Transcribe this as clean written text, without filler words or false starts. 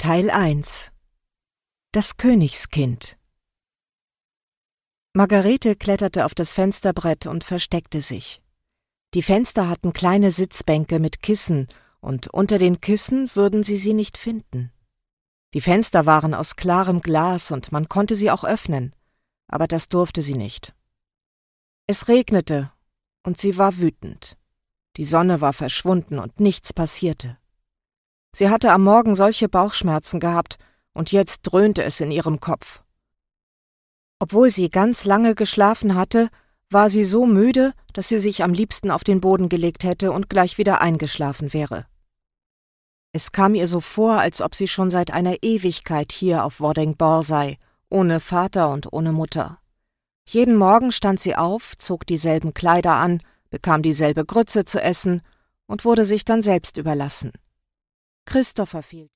Teil 1 Das Königskind. Margarete kletterte auf das Fensterbrett und versteckte sich. Die Fenster hatten kleine Sitzbänke mit Kissen, und unter den Kissen würden sie nicht finden. Die Fenster waren aus klarem Glas und man konnte sie auch öffnen, aber das durfte sie nicht. Es regnete und sie war wütend. Die Sonne war verschwunden und nichts passierte. Sie hatte am Morgen solche Bauchschmerzen gehabt und jetzt dröhnte es in ihrem Kopf. Obwohl sie ganz lange geschlafen hatte, war sie so müde, dass sie sich am liebsten auf den Boden gelegt hätte und gleich wieder eingeschlafen wäre. Es kam ihr so vor, als ob sie schon seit einer Ewigkeit hier auf Vordingborg sei, ohne Vater und ohne Mutter. Jeden Morgen stand sie auf, zog dieselben Kleider an, bekam dieselbe Grütze zu essen und wurde sich dann selbst überlassen. Christopher fehlte.